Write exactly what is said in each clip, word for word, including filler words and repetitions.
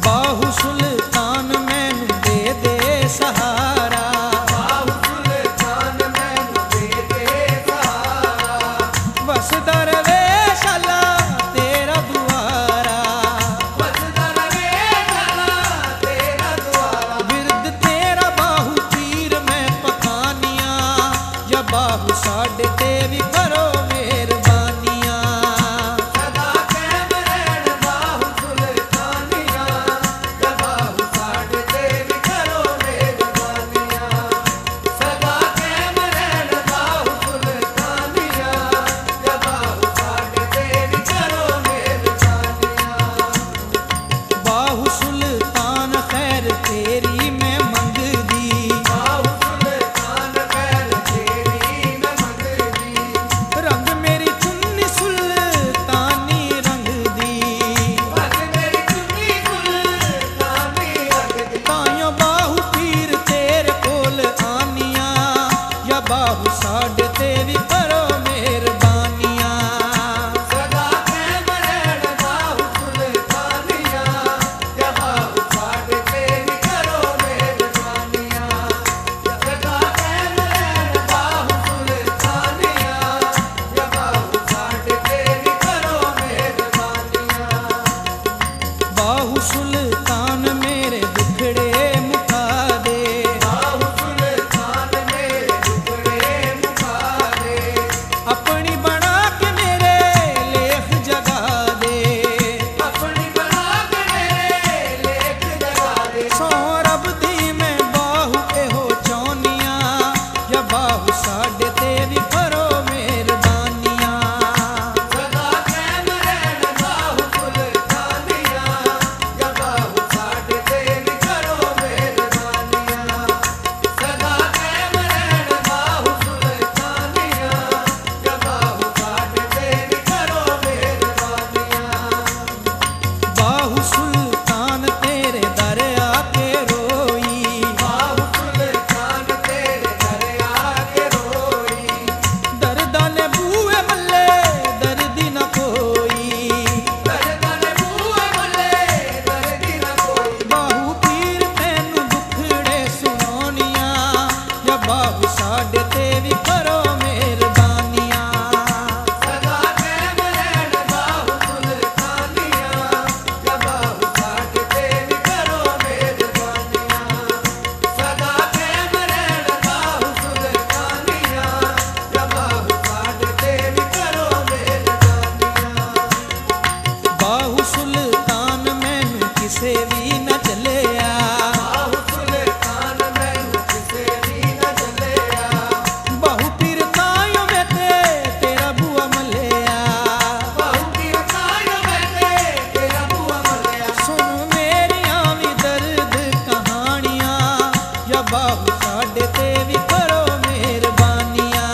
बाहु सुल्तान मैनू दे दे सहारा, बाहु सुल्तान मैनू दे दे सहारा, बस दरवेश अल्लाह तेरा दुआरा, बस दरवेश अल्लाह तेरा दुआरा, विरद तेरा बाहु पीर मैं पकानिया, या बाहु साडे ते भी करो मेहरबानियां। सदा कायम रहन बाहु सुल्तानिया, या बाहु साडे ते भी करो मेहरबानियां। सदा कायम रहन बाहु सुल्तानिया, या बाहु साडे ते भी करो मेहरबानियां। बाहु सुल्तान खैर तेरी मैं मंगदी, बाहु सुल्तान खैर तेरी मैं मंगदी, रंग मेरी चुन्नी सुल्तानी रंग दी, रंग मेरी चुन्नी सुल्तानी रंग दी। ताइयों बाहु पीर तेरे कोल आनिया, या बाहु साडे ते भी करो मेहरबानियां। सदा कायम रहन बाहु सुल्तानिया, या बाहु साडे ते भी करो मेहरबानियां। सदा कायम रहन बाहु सुल्तानिया, या बाहु साडे ते भी करो मेहरबानियां। बाहु सुल्तान मेरे दुखड़े मुका दे, बाहु सुल्तान मेरे दुखड़े मुका दे, अपनी बना के मेरे लेख जगा दे, अपनी बना के मेरे लेख जगा दे। सौ रब दी मैं बाहु एहो चाहनिया, या बाहु साडे ते भी करो मेहरबानियां। सदा कायम रहन बाहु सुल्तानिया, या बाहु साडे ते भी करो मेहरबानियां। सदा कायम रहन बाहु सुल्तानिया, या बाहु साडे ते भी करो मेहरबानियां। बाहु सुल्तान तेरे दर आके रोई, बाहु सुल्तान तेरे दर आके रोई, दर्दा ने बूए मल्ले दर्दी न कोई, दर्द ने बूए मल्ले दर्द न कोई। बाहु पीर तैनू दुखड़े सुनानिया, या बाहु साडे ते भी करो मेहरबानियां। सदा कायम रहन बाहु सुल्तानिया, या बाहु साडे ते भी करो मेहरबानियां। सदा कायम रहन बाहु सुल्तानिया, या बाहु साडे ते भी करो मेहरबानियां। बाहु सुल्तान मैनू किसे भी न चलिया, बाहु सुल्तान मैनू किसे भी न चलिया, बाहु पीर ताइयों में ते तेरा बुआ मलिया, बाहु पीर ताइयों में ते तेरा बुआ मलिया। सुन मेरियां भी दर्द कहानियां, या बाहु साडे ते भी करो मेहरबानियां।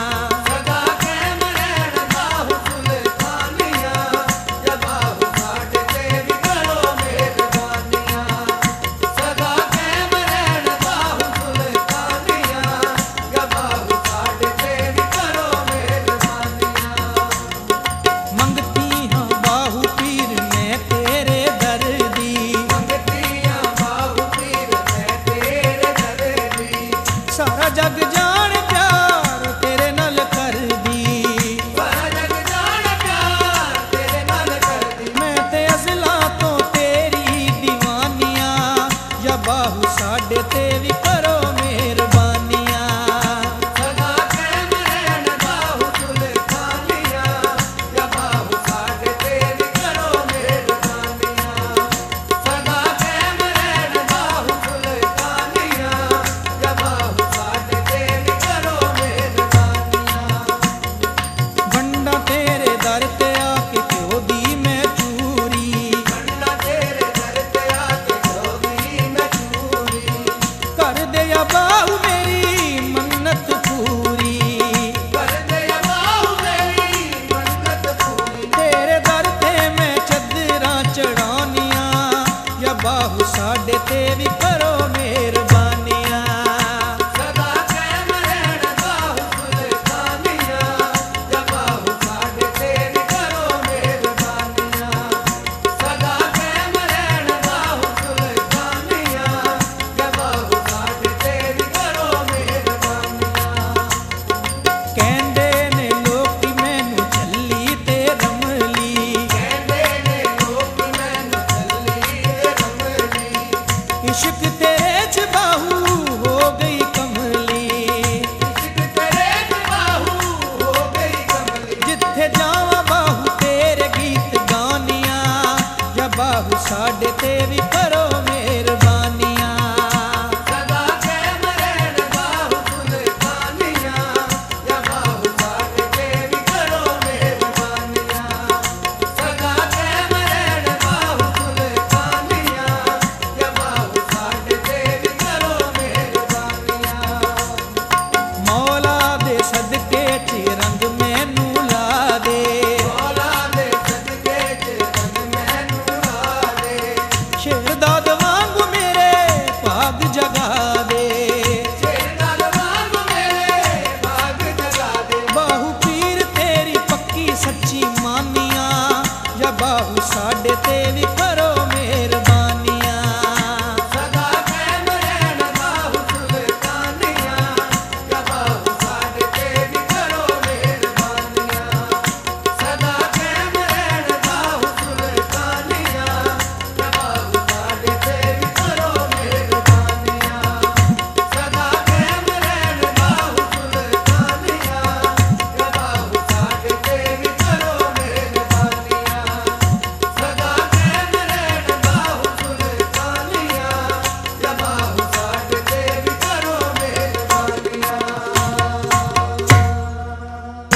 सदा कायम रहन बाहु सुल्तानिया, या बाहु साडे ते भी करो मेहरबानियां। सदा कायम रहन बाहु सुल्तानिया, या बाहु साडे ते भी करो मेहरबानियां। मंगती हाँ बाहु पीर मैं तेरे दर दी, मंगतियां बाहु पीर मैं तेरे दर दी, सारा जग जान प्यार तेरे नाल कर दी, सारा जग जान प्यार तेरे नाल कर दी। मैं ते अज़ला तो तेरी दीवानियां, या बाहु साडे ते भी करो मेहरबानियां। सदा कायम रहन बाहु सुल्तानिया, या बाहु साडे ते भी करो मेहरबानियां। सदा कायम रहन बाहु सुल्तानिया, या बाहु साडे ते भी करो मेहरबानियां। भंडा तेरे दर ते आके क्यों दी मैं चूरी, भंडा तेरे दर ते आके जोगी मैं चूरी, कर दे या बाहु मेरी मन्नत पूरी, कर दे बाहु मेरी मन्नत पूरी। तेरे दर ते मैं चदरां चढ़ानियां, या बाहु साडे ते भी करो मेहरबानियां। सदा कायम रहन बाहु सुल्तानिया, या बाहु साडे ते भी करो मेहरबानियां। सदा कायम रहन बाहु शेर दा